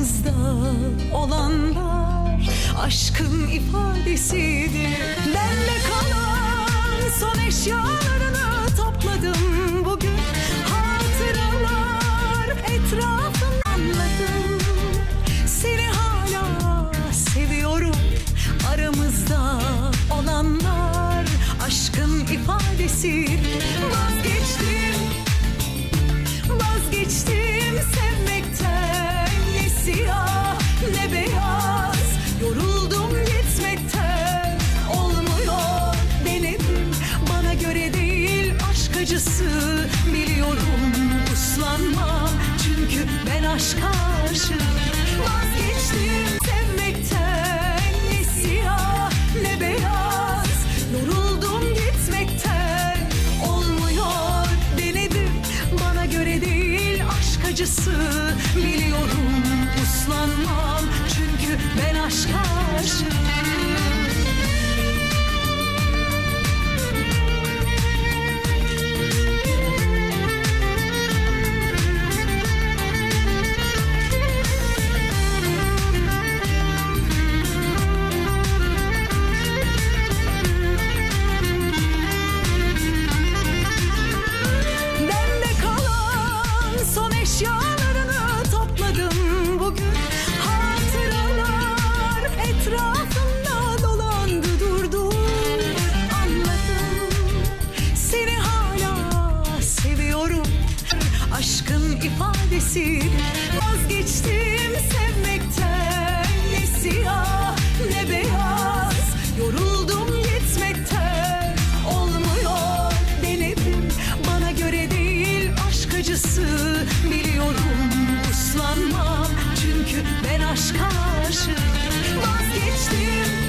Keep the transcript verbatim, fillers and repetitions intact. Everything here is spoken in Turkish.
aramızda olanlar aşkın ifadesidir. Bende kalan son eşyalarını topladım bugün. Hatıralar etrafını anladım. Seni hala seviyorum. Aramızda olanlar aşkın ifadesidir. Vazgeçtim, vazgeçtim sevmekten. Ne siyah ne beyaz, yoruldum gitmekten. Olmuyor denedim, bana göre değil aşk acısı. Biliyorum uslanmam, çünkü ben aşka aşığım. Vazgeçtim sevmekten. Ne siyah ne beyaz, yoruldum gitmekten. Olmuyor denedim, bana göre değil aşk acısı. Biliyorum uslanmam, çünkü ben aşka aşığım. Bende kalan son eşyalarını topladım bugün. Hatıralar etrafımda dolandı durdu. Anladım, seni hala seviyorum. Aşkın ifadesi. Vazgeçtim sevmekten. Ne siyah ne beyaz, yoruldum gitmekten. Olmuyor denedim, bana göre değil aşk acısı. Biliyorum uslanmam, çünkü ben aşka aşığım. Vazgeçtim